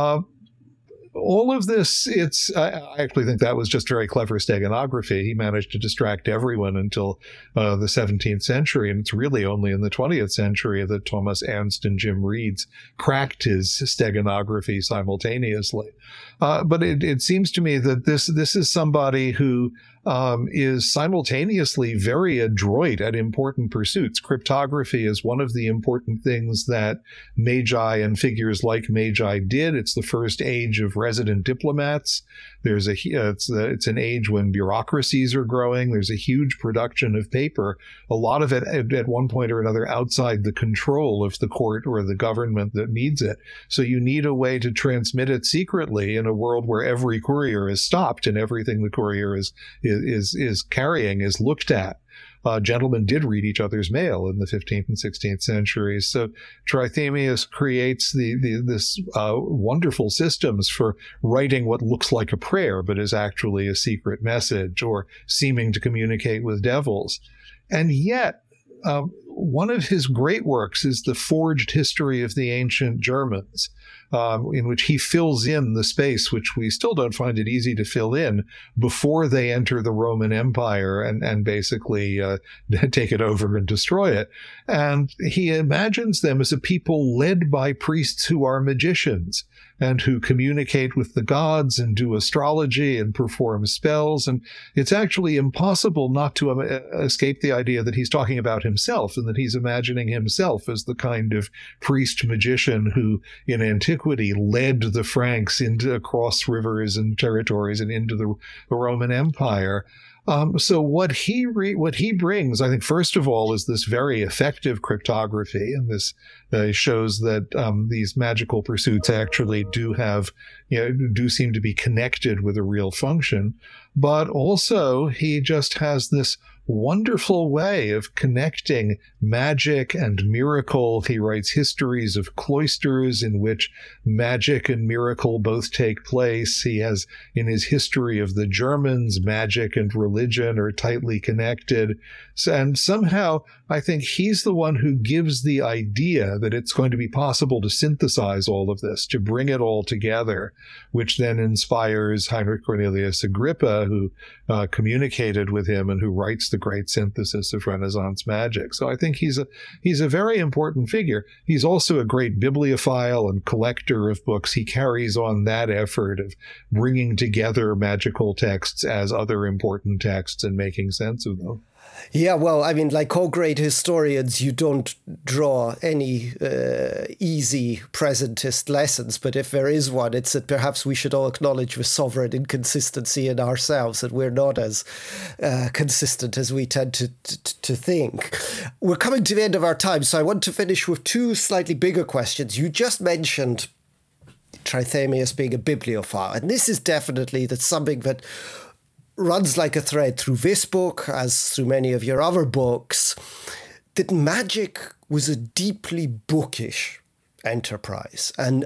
All of this, I actually think that was just very clever steganography. He managed to distract everyone until the 17th century, and it's really only in the 20th century that Thomas Ernst and Jim Reeds cracked his steganography simultaneously. But it seems to me that this is somebody who is simultaneously very adroit at important pursuits. Cryptography is one of the important things that Magi and figures like Magi did. It's the first age of resident diplomats. It's an age when bureaucracies are growing. There's a huge production of paper, a lot of it at one point or another outside the control of the court or the government that needs it. So you need a way to transmit it secretly in a world where every courier is stopped and everything the courier is carrying is looked at. Gentlemen did read each other's mail in the 15th and 16th centuries. So Trithemius creates this wonderful systems for writing what looks like a prayer, but is actually a secret message or seeming to communicate with devils. And yet, one of his great works is the forged history of the ancient Germans, in which he fills in the space, which we still don't find it easy to fill in, before they enter the Roman Empire and basically take it over and destroy it. And he imagines them as a people led by priests who are magicians and who communicate with the gods and do astrology and perform spells. And it's actually impossible not to escape the idea that he's talking about himself and that he's imagining himself as the kind of priest magician who in antiquity led the Franks across rivers and territories and into the Roman Empire. So what he brings, I think, first of all, is this very effective cryptography, and this shows that these magical pursuits actually do seem to be connected with a real function. But also, he just has this wonderful way of connecting magic and miracle. He writes histories of cloisters in which magic and miracle both take place. He has, in his history of the Germans, magic and religion are tightly connected. And somehow, I think he's the one who gives the idea that it's going to be possible to synthesize all of this, to bring it all together, which then inspires Heinrich Cornelius Agrippa, who communicated with him and who writes the great synthesis of Renaissance magic. So I think he's a very important figure. He's also a great bibliophile and collector of books. He carries on that effort of bringing together magical texts as other important texts and making sense of them. Yeah, well, I mean, like all great historians, you don't draw any easy presentist lessons. But if there is one, it's that perhaps we should all acknowledge the sovereign inconsistency in ourselves, that we're not as consistent as we tend to think. We're coming to the end of our time, so I want to finish with two slightly bigger questions. You just mentioned Trithemius being a bibliophile, and this is definitely something that runs like a thread through this book, as through many of your other books, that magic was a deeply bookish enterprise, and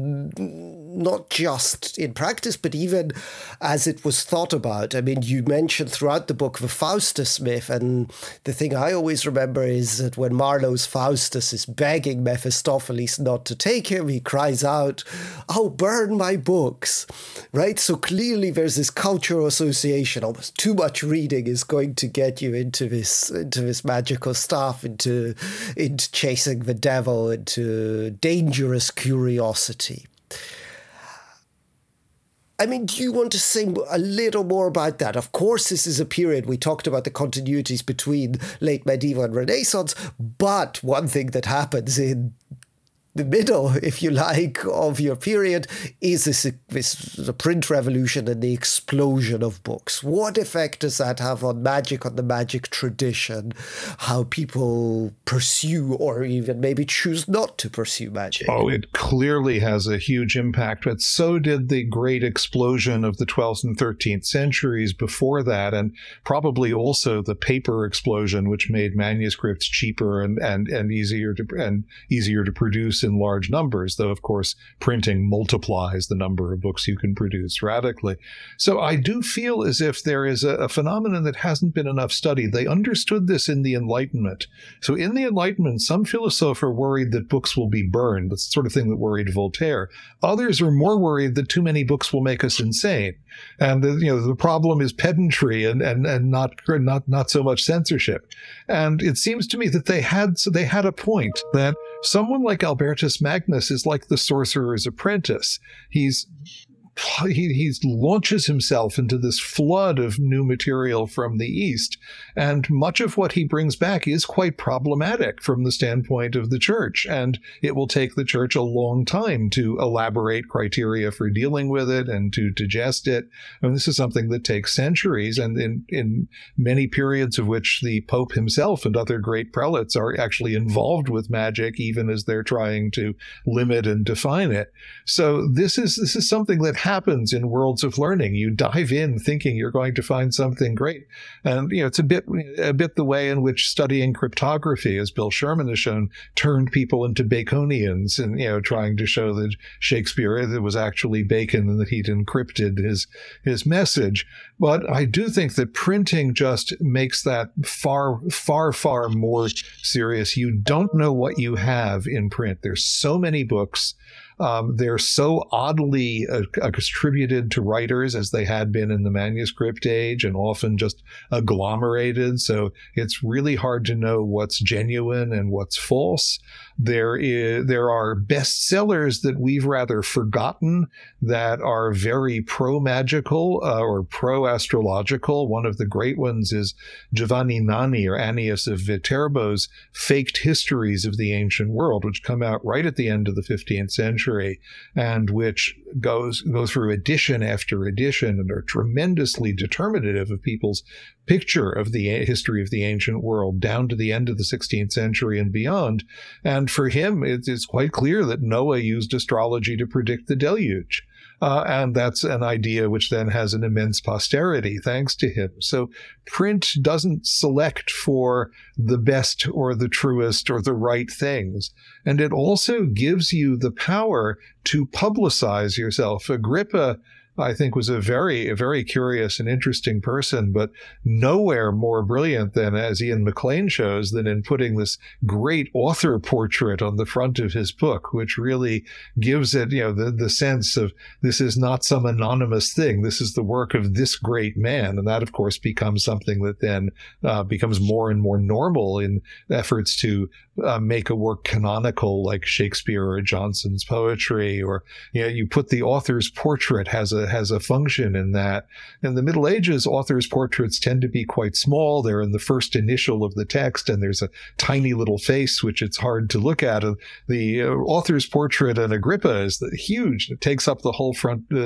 not just in practice, but even as it was thought about. I mean, you mentioned throughout the book the Faustus myth, and the thing I always remember is that when Marlowe's Faustus is begging Mephistopheles not to take him, he cries out, "Oh, burn my books," right? So clearly there's this cultural association. Almost too much reading is going to get you into this magical stuff, into chasing the devil, into dangerous curiosity. I mean, do you want to say a little more about that? Of course, this is a period, we talked about the continuities between late medieval and Renaissance, but one thing that happens in the middle, if you like, of your period is the print revolution and the explosion of books. What effect does that have on magic, on the magic tradition, how people pursue or even maybe choose not to pursue magic? Oh, it clearly has a huge impact, but so did the great explosion of the 12th and 13th centuries before that, and probably also the paper explosion, which made manuscripts cheaper and easier to produce in large numbers, though, of course, printing multiplies the number of books you can produce radically. So I do feel as if there is a phenomenon that hasn't been enough studied. They understood this in the Enlightenment. So in the Enlightenment, some philosophers are worried that books will be burned. That's the sort of thing that worried Voltaire. Others are more worried that too many books will make us insane. And the problem is pedantry and not so much censorship. And it seems to me that they had a point, that someone like Albertus Magnus is like the sorcerer's apprentice. He's he launches himself into this flood of new material from the East. And much of what he brings back is quite problematic from the standpoint of the church. And it will take the church a long time to elaborate criteria for dealing with it and to digest it. And this is something that takes centuries. And in many periods of which the Pope himself and other great prelates are actually involved with magic, even as they're trying to limit and define it. So this is something that happens in worlds of learning. You dive in thinking you're going to find something great. And, it's a bit the way in which studying cryptography, as Bill Sherman has shown, turned people into Baconians and, trying to show that Shakespeare, it was actually Bacon and that he'd encrypted his message. But I do think that printing just makes that far, far, far more serious. You don't know what you have in print. There's so many books. They're so oddly attributed to writers as they had been in the manuscript age, and often just agglomerated. So it's really hard to know what's genuine and what's false. There are bestsellers that we've rather forgotten that are very pro-magical or pro-astrological. One of the great ones is Giovanni Nani or Annius of Viterbo's Faked Histories of the Ancient World, which come out right at the end of the 15th century and which go through edition after edition and are tremendously determinative of people's picture of the history of the ancient world down to the end of the 16th century and beyond. And for him, it's quite clear that Noah used astrology to predict the deluge. And that's an idea which then has an immense posterity thanks to him. So print doesn't select for the best or the truest or the right things. And it also gives you the power to publicize yourself. Agrippa, I think, was a very curious and interesting person, but nowhere more brilliant than, as Ian MacLean shows, than in putting this great author portrait on the front of his book, which really gives it, the sense of this is not some anonymous thing. This is the work of this great man. And that, of course, becomes something that then becomes more and more normal in efforts to make a work canonical, like Shakespeare or Johnson's poetry, or you put the author's portrait has a function in that. In the Middle Ages, authors' portraits tend to be quite small. They're in the first initial of the text, and there's a tiny little face which it's hard to look at. And the author's portrait in Agrippa is huge. It takes up the whole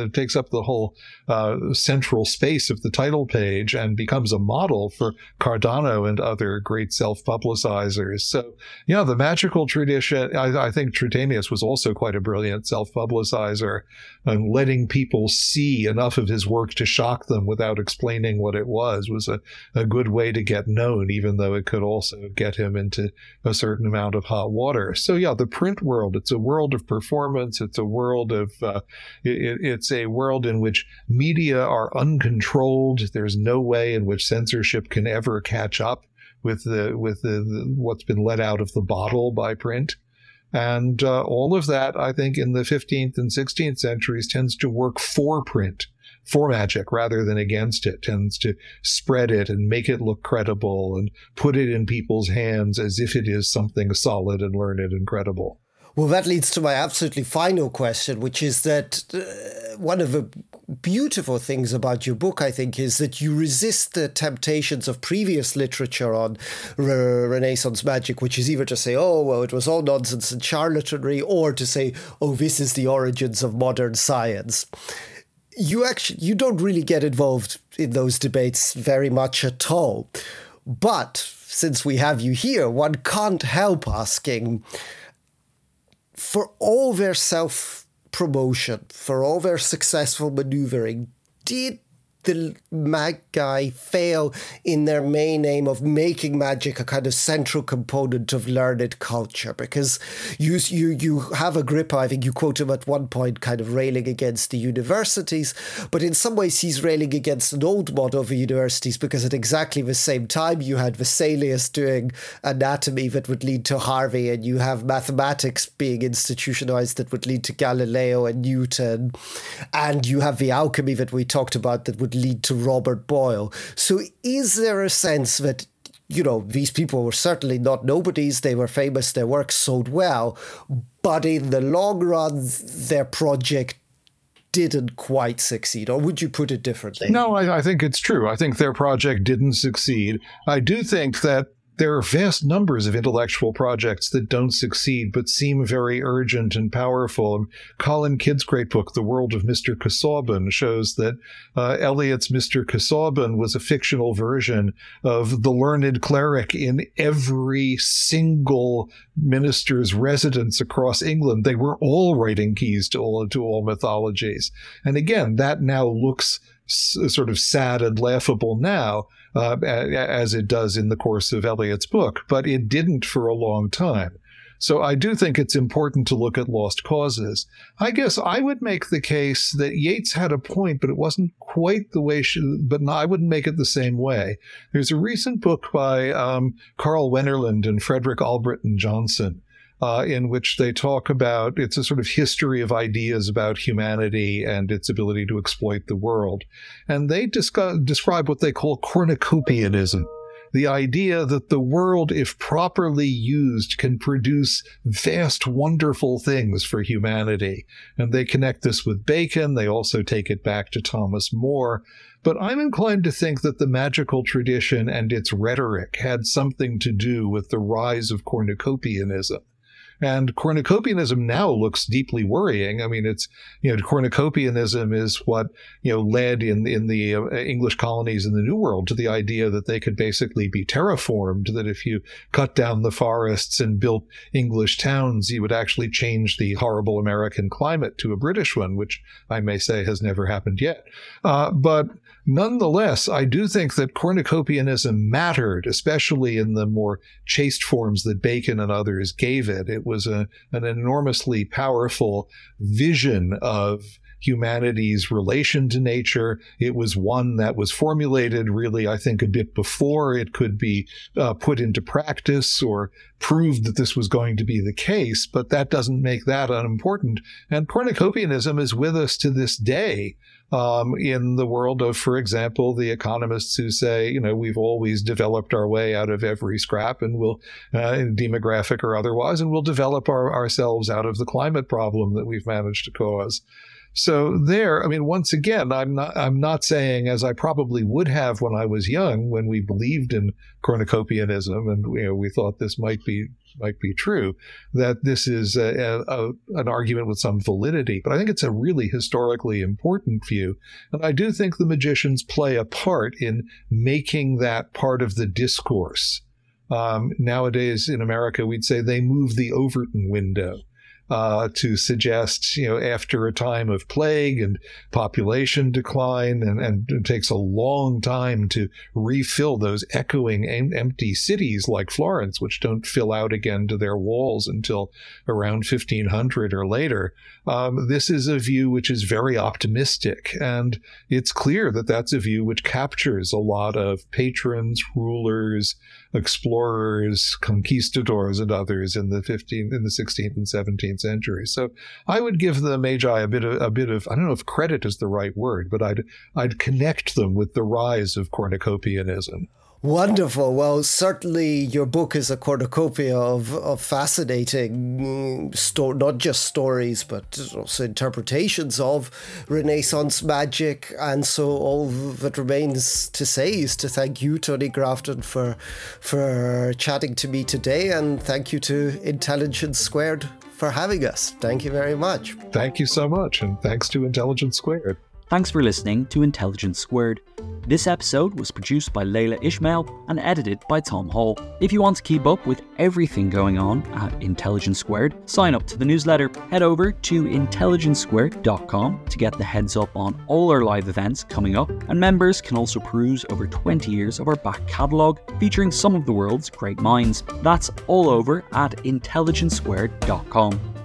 central space of the title page and becomes a model for Cardano and other great self-publicizers. So, the magical tradition, I think Trithemius was also quite a brilliant self-publicizer, and letting people see enough of his work to shock them without explaining what it was a good way to get known, even though it could also get him into a certain amount of hot water. So the print world, it's a world of performance. It's a world of, it's a world in which media are uncontrolled. There's no way in which censorship can ever catch up with what's been let out of the bottle by print. And all of that, I think, in the 15th and 16th centuries tends to work for print, for magic, rather than against it, tends to spread it and make it look credible and put it in people's hands as if it is something solid and learned and credible. Well, that leads to my absolutely final question, which is that one of the beautiful things about your book, I think, is that you resist the temptations of previous literature on Renaissance magic, which is either to say, oh, well, it was all nonsense and charlatanry, or to say, oh, this is the origins of modern science. You don't really get involved in those debates very much at all. But since we have you here, one can't help asking, for all their self-promotion, for all their successful maneuvering, did the Magi fail in their main aim of making magic a kind of central component of learned culture? Because you have Agrippa, I think you quote him at one point, kind of railing against the universities, but in some ways he's railing against an old model of the universities, because at exactly the same time you had Vesalius doing anatomy that would lead to Harvey, and you have mathematics being institutionalized that would lead to Galileo and Newton, and you have the alchemy that we talked about that would lead to Robert Boyle. So is there a sense that, these people were certainly not nobodies, they were famous, their work sold well, but in the long run, their project didn't quite succeed, or would you put it differently? No, I think it's true. I think their project didn't succeed. I do think that there are vast numbers of intellectual projects that don't succeed but seem very urgent and powerful. Colin Kidd's great book, The World of Mr. Casaubon, shows that Eliot's Mr. Casaubon was a fictional version of the learned cleric in every single minister's residence across England. They were all writing keys to all mythologies. And again, that now looks sort of sad and laughable now, as it does in the course of Eliot's book, but it didn't for a long time. So I do think it's important to look at lost causes. I guess I would make the case that Yeats had a point, but it wasn't quite the way but I wouldn't make it the same way. There's a recent book by Carl Wennerland and Frederick Albritton Johnson, in which they talk about, it's a sort of history of ideas about humanity and its ability to exploit the world. And they describe what they call cornucopianism, the idea that the world, if properly used, can produce vast, wonderful things for humanity. And they connect this with Bacon. They also take it back to Thomas More. But I'm inclined to think that the magical tradition and its rhetoric had something to do with the rise of cornucopianism. And cornucopianism now looks deeply worrying. I mean, cornucopianism is what, led in the English colonies in the New World to the idea that they could basically be terraformed, that if you cut down the forests and built English towns, you would actually change the horrible American climate to a British one, which I may say has never happened yet. But nonetheless, I do think that cornucopianism mattered, especially in the more chaste forms that Bacon and others gave it. It was an enormously powerful vision of humanity's relation to nature. It was one that was formulated really, I think, a bit before it could be put into practice or proved that this was going to be the case, but that doesn't make that unimportant. And cornucopianism is with us to this day. In the world of, for example, the economists who say, we've always developed our way out of every scrap and we'll, demographic or otherwise, and we'll develop ourselves out of the climate problem that we've managed to cause. So once again, I'm not saying, as I probably would have when I was young, when we believed in cornucopianism and we thought this might be true, that this is an argument with some validity. But I think it's a really historically important view. And I do think the magicians play a part in making that part of the discourse. Nowadays in America, we'd say they move the Overton window. To suggest, after a time of plague and population decline, and it takes a long time to refill those echoing empty cities like Florence, which don't fill out again to their walls until around 1500 or later. This is a view which is very optimistic, and it's clear that that's a view which captures a lot of patrons, rulers, explorers, conquistadors, and others in the 16th and 17th century. So I would give the Magi a bit of I don't know if credit is the right word, but I'd connect them with the rise of cornucopianism. Wonderful. Well, certainly your book is a cornucopia of fascinating, not just stories, but also interpretations of Renaissance magic. And so all that remains to say is to thank you, Tony Grafton, for chatting to me today. And thank you to Intelligence Squared for having us. Thank you very much. Thank you so much. And thanks to Intelligence Squared. Thanks for listening to Intelligence Squared. This episode was produced by Layla Ishmael and edited by Tom Hall. If you want to keep up with everything going on at Intelligence Squared, sign up to the newsletter. Head over to intelligencesquared.com to get the heads up on all our live events coming up, and members can also peruse over 20 years of our back catalogue featuring some of the world's great minds. That's all over at intelligencesquared.com.